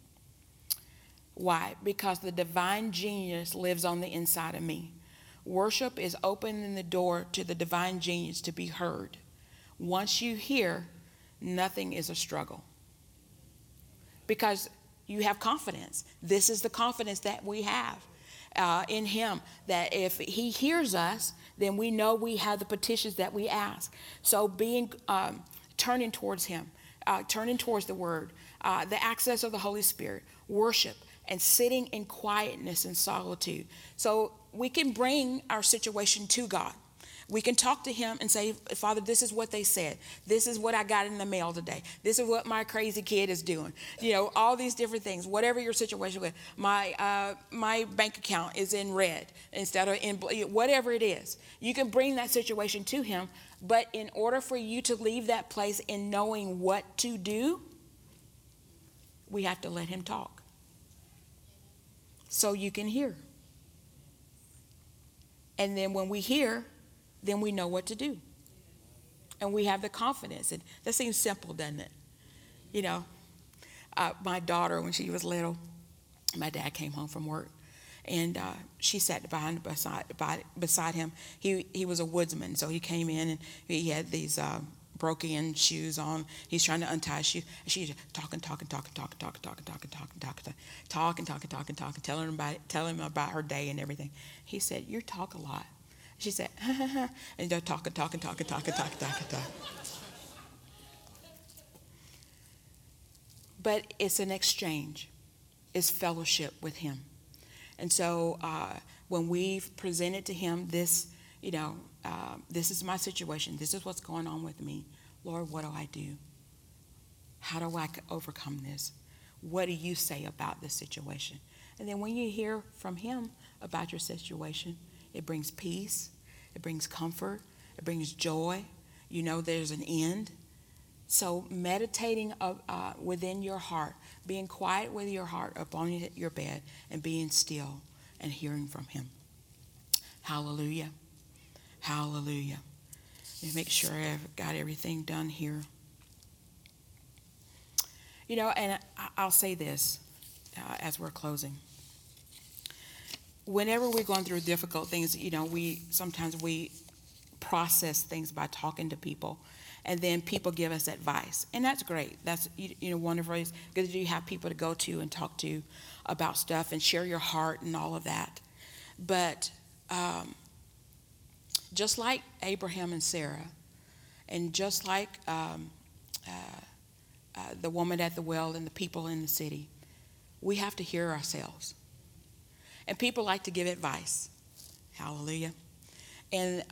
Why? Because the divine genius lives on the inside of me. Worship is opening the door to the divine genius to be heard. Once you hear, nothing is a struggle. Because you have confidence. This is the confidence that we have in him, that if he hears us, then we know we have the petitions that we ask. So turning towards him, turning towards the word, the access of the Holy Spirit, worship, and sitting in quietness and solitude. So we can bring our situation to God. We can talk to him and say, Father, this is what they said. This is what I got in the mail today. This is what my crazy kid is doing. You know, all these different things, whatever your situation with. My bank account is in red instead of in blue, whatever it is. You can bring that situation to him. But in order for you to leave that place in knowing what to do, we have to let him talk. So you can hear. And then when we hear, then we know what to do. And we have the confidence. And that seems simple, doesn't it? You know, my daughter, when she was little, my dad came home from work, and she sat beside him. He was a woodsman, so he came in, and he had these broken shoes on. He's trying to untie his shoe. And she's talking, telling him about her day and everything. He said, "You talk a lot." She said, and they're talking. But it's an exchange. It's fellowship with him. And so when we've presented to him this, this is my situation. This is what's going on with me. Lord, what do I do? How do I overcome this? What do you say about this situation? And then when you hear from him about your situation, it brings peace. It brings comfort. It brings joy. You know there's an end. So meditating within your heart, being quiet with your heart upon your bed and being still and hearing from him. Hallelujah. Hallelujah. Let me make sure I've got everything done here. You know, and I'll say this as we're closing. Whenever we're going through difficult things, sometimes we process things by talking to people, and then people give us advice, and that's great. That's wonderful. It's good that you have people to go to and talk to about stuff and share your heart and all of that. But just like Abraham and Sarah, and just like the woman at the well and the people in the city, we have to hear ourselves. And people like to give advice. Hallelujah. And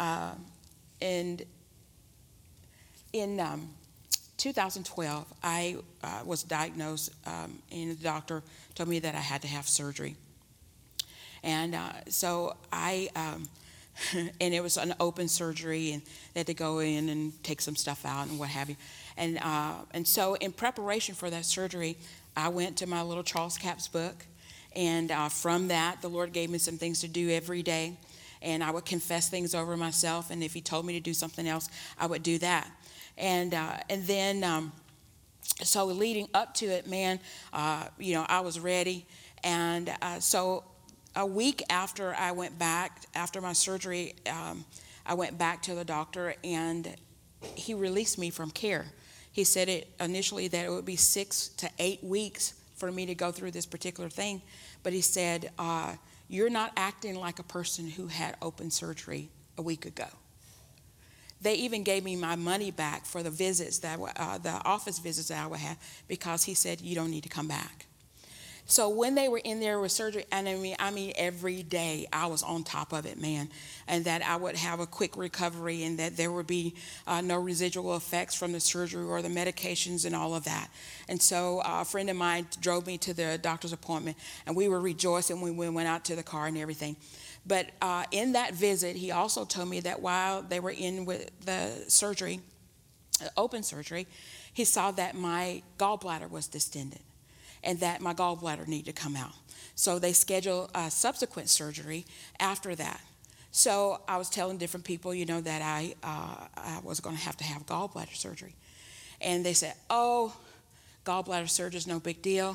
in 2012, I was diagnosed, and the doctor told me that I had to have surgery. And so I, and it was an open surgery, and they had to go in and take some stuff out and what have you. And so in preparation for that surgery, I went to my little Charles Capps book. And from that, the Lord gave me some things to do every day. And I would confess things over myself. And if he told me to do something else, I would do that. And then, so leading up to it, man, I was ready. And so a week after I went back, after my surgery, I went back to the doctor, and he released me from care. He said initially that it would be 6 to 8 weeks for me to go through this particular thing. But he said, you're not acting like a person who had open surgery a week ago. They even gave me my money back for the visits, the office visits that I would have, because he said, you don't need to come back. So when they were in there with surgery, and I mean, every day I was on top of it, man, and that I would have a quick recovery, and that there would be no residual effects from the surgery or the medications and all of that. And so a friend of mine drove me to the doctor's appointment, and we were rejoicing when we went out to the car and everything. But in that visit, he also told me that while they were in with the surgery, open surgery, he saw that my gallbladder was distended and that my gallbladder needed to come out. So they scheduled a subsequent surgery after that. So I was telling different people, that I was going to have gallbladder surgery. And they said, oh, gallbladder surgery is no big deal.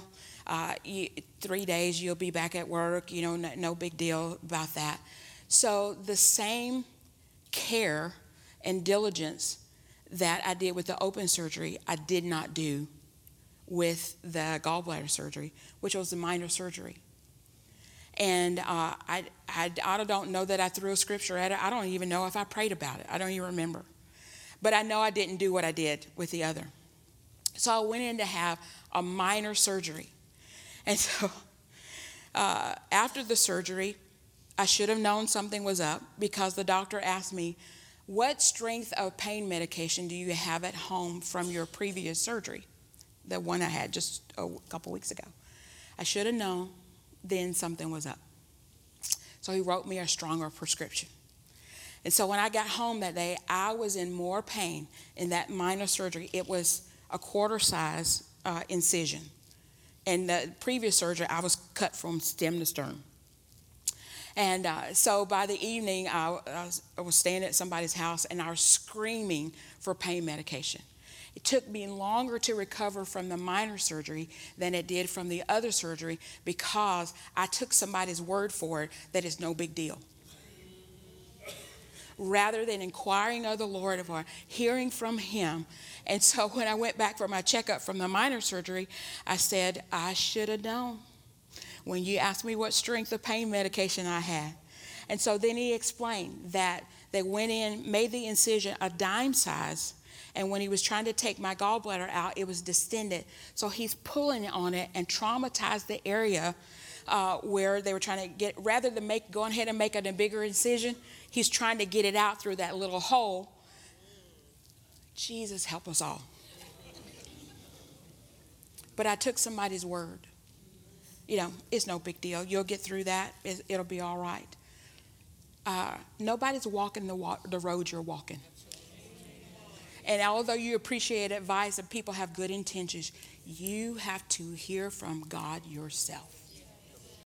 3 days, you'll be back at work, no big deal about that. So the same care and diligence that I did with the open surgery, I did not do with the gallbladder surgery, which was a minor surgery. And I don't know that I threw a scripture at it. I don't even know if I prayed about it. I don't even remember. But I know I didn't do what I did with the other. So I went in to have a minor surgery. And so after the surgery, I should have known something was up, because the doctor asked me, what strength of pain medication do you have at home from your previous surgery? The one I had just a couple weeks ago. I should have known then something was up. So he wrote me a stronger prescription. And so when I got home that day, I was in more pain in that minor surgery. It was a quarter size incision. And the previous surgery, I was cut from stem to stern. And so by the evening, I was staying at somebody's house, and I was screaming for pain medication. It took me longer to recover from the minor surgery than it did from the other surgery, because I took somebody's word for it that it's no big deal. Rather than inquiring of the Lord or hearing from him. And so when I went back for my checkup from the minor surgery, I said, I should have known when you asked me what strength of pain medication I had. And so then he explained that they went in, made the incision a dime size, and when he was trying to take my gallbladder out, it was distended. So he's pulling on it and traumatized the area where they were trying to get, rather than go ahead and make it a bigger incision, he's trying to get it out through that little hole. Jesus, help us all. But I took somebody's word. It's no big deal. You'll get through that. It'll be all right. Nobody's walking the road you're walking. And although you appreciate advice and people have good intentions, you have to hear from God yourself.